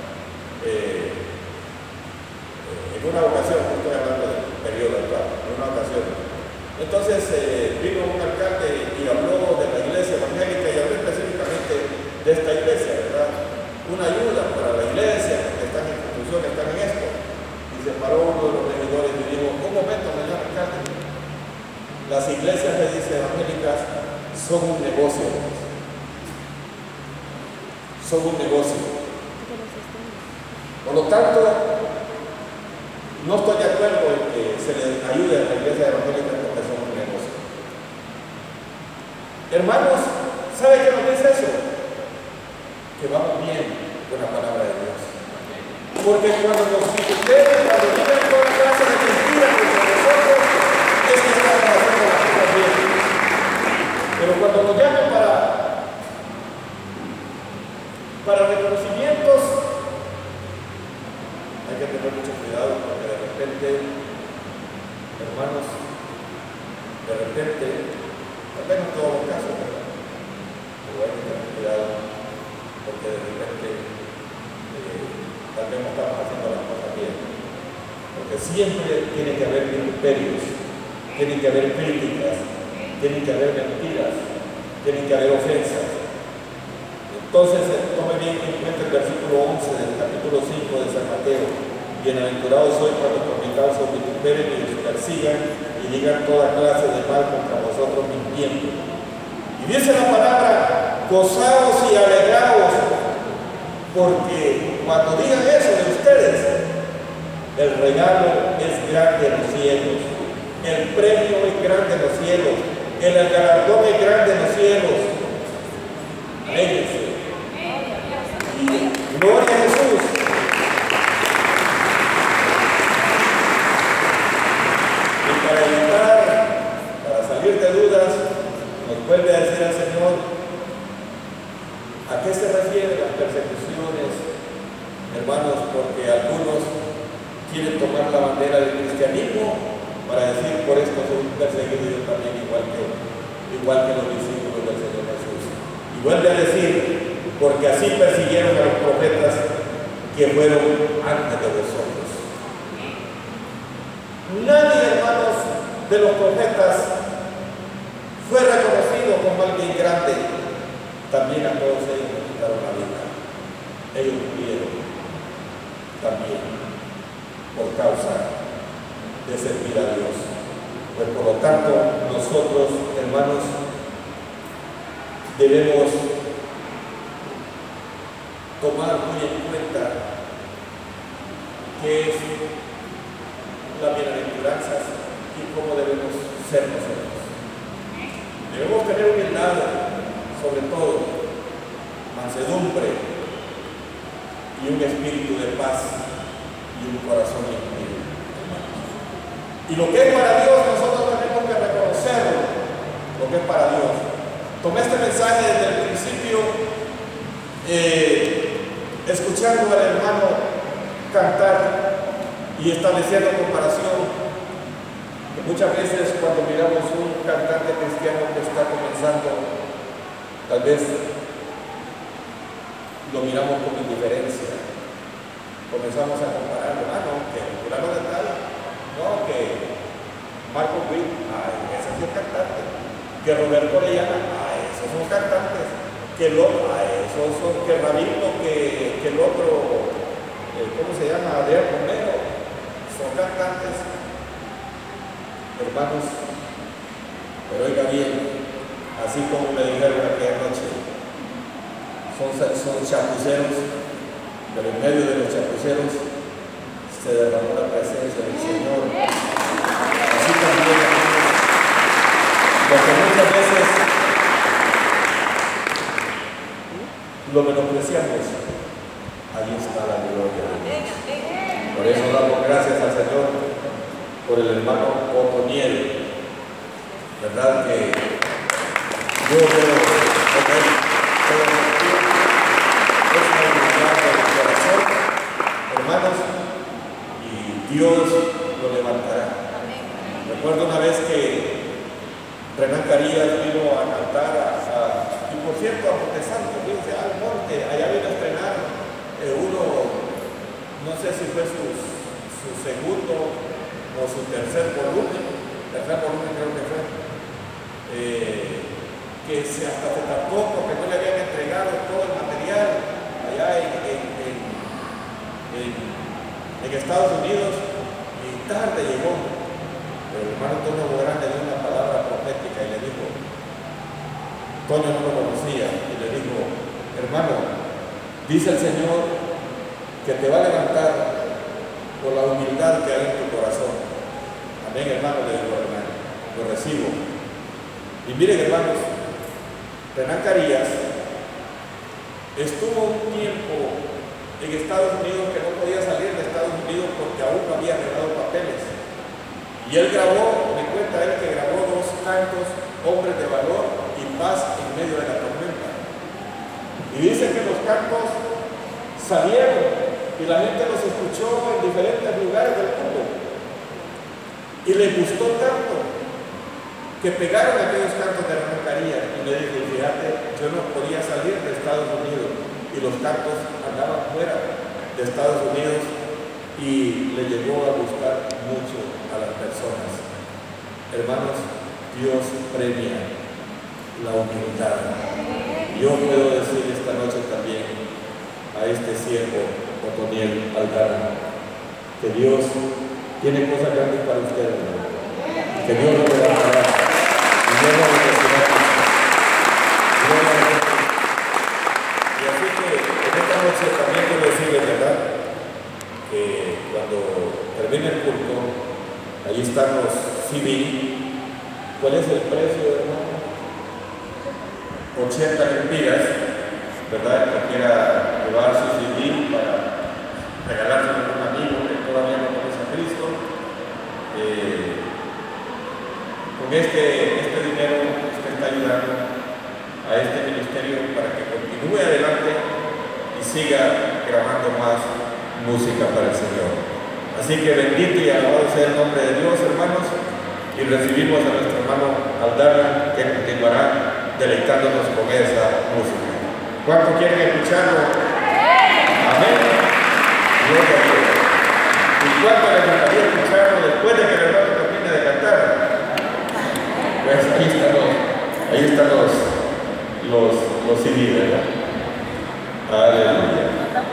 En una ocasión, no estoy hablando del periodo actual, en una ocasión. Entonces vino un alcalde y habló de la iglesia evangélica y habló específicamente de esta iglesia, ¿verdad? Una ayuda para la iglesia, porque están en construcción, están en esto. Y se paró uno de los regidores y dijo, un momento, señor alcalde, las iglesias, le dice, evangélicas son un negocio. Son un negocio. Por lo tanto, no estoy de acuerdo en que se les ayude a la iglesia evangélica porque son un negocio. Hermanos, ¿sabe qué nos dice eso? Que vamos bien, que con la palabra de Dios. Porque cuando nos vituperan, cuando digan toda clase de mentiras contra nosotros, es que están haciendo las cosas bien. Pero cuando nos llaman para reconocimientos, hay que tener mucho cuidado porque de repente, hermanos, de repente, tal vez no en todos los casos, ¿verdad? Pero hay que tener cuidado porque de repente tal vez no estamos haciendo las cosas bien. Porque siempre tiene que haber vituperios, tienen que haber críticas, tienen que haber mentiras, tienen que haber ofensas. Entonces, tome bien en cuenta el versículo 11 del capítulo 5 de San Mateo. Bienaventurados sois cuando por mi causa os vituperen y os persigan y digan toda clase de mal contra vosotros mintiendo. Y dice la palabra, gozaos y alegraos, porque cuando digan eso de ustedes, el regalo es grande en los cielos, el premio es grande en los cielos, el galardón es grande en los cielos. Alégrese. Gloria a Jesús. Y para salir de dudas, nos vuelve a decir al Señor, ¿a qué se refieren las persecuciones, hermanos? Porque algunos quieren tomar la bandera del cristianismo para decir, por esto soy perseguido yo también, igual que los discípulos del Señor Jesús. Y vuelve a decir, porque así persiguieron a los profetas que fueron antes de vosotros. Nadie, hermanos, de los profetas fue reconocido como alguien grande. También a todos ellos les quitaron la vida. Ellos murieron también por causa de servir a Dios. Pues por lo tanto, nosotros, hermanos, debemos tomar muy en cuenta qué es la bienaventuranza y cómo debemos ser nosotros. Debemos tener humildad, sobre todo, mansedumbre y un espíritu de paz y un corazón limpio. Y lo que es para Dios, nosotros tenemos que reconocerlo, lo que es para Dios. Tomé este mensaje desde el principio, escuchando al hermano cantar y estableciendo comparación. Muchas veces cuando miramos un cantante cristiano que está comenzando, tal vez lo miramos con indiferencia. Comenzamos a comparar, que fulano de tal, no, que Marco Witt, ese es el cantante, que Roberto Orellana, esos son cantantes, que el otro, esos son, que Rabino, que el otro, ¿cómo se llama? Adrián Romero, son cantantes, hermanos. Pero oiga bien, así como me dijeron aquella noche, son chapuceros, pero en medio de los chapuceros se derramó la presencia del Señor. Así también, hermanos, porque muchas veces lo menospreciamos, ahí está la gloria de Dios. Por eso damos gracias al Señor por el hermano Otoniel, ¿verdad? Que yo veo es una humildad del corazón, hermanos, y Dios lo levantará. Recuerdo una vez que Renan Carías vino a cantar y por cierto a Montesano, fíjense, al monte, allá vino a estrenar no sé si fue su segundo o su tercer volumen creo que fue, que hasta se tardó porque no le habían entregado todo el material allá en Estados Unidos y tarde llegó. Pero el hermano Antonio Bográn le dio una palabra profética y le dijo, Antonio no lo conocía, y le dijo, hermano, dice el Señor que te va a levantar por la humildad que hay en tu corazón. Amén, hermano, le digo, hermano, lo recibo. Y miren, hermanos, Renan Carías estuvo un tiempo en Estados Unidos que no podía salir de Estados Unidos porque aún no había arreglado papeles. Y él grabó, me cuenta él que grabó 2 cantos, Hombres de Valor y Paz en medio de la tormenta. Y dice que los cantos salieron y la gente los escuchó en diferentes lugares del mundo. Y les gustó tanto que pegaron aquellos cantos de Ramón Carías. Y le dije, fíjate, yo no podía salir de Estados Unidos y los cantos andaban fuera de Estados Unidos y le llegó a gustar mucho a las personas. Hermanos, Dios premia la humildad. Yo puedo decir esta noche también a este siervo Otoniel Aldana que Dios tiene cosas grandes para ustedes, que Dios lo levantará y Dios lo bendecirá. Y así que en esta noche también quiero decirles, ¿verdad?, que cuando termine el culto, allí están los CD. ¿Cuál es el precio, hermano? 80 lempiras, ¿verdad? Que quiera llevar su CD para regalárselo a un amigo que todavía no conoce a Cristo. Con este dinero usted está ayudando a este ministerio para que continúe adelante y siga grabando más música para el Señor. Así que bendito y alabado sea el nombre de Dios, hermanos, y recibimos a nuestro hermano Aldana, que continuará deleitándonos con esa música. ¿Cuántos quieren escucharlo? Amén. Gloria a Dios. ¿Y cuánto les gustaría escucharlo después de que el hermano termine de cantar? Pues ahí están los CD, ¿verdad? Aleluya.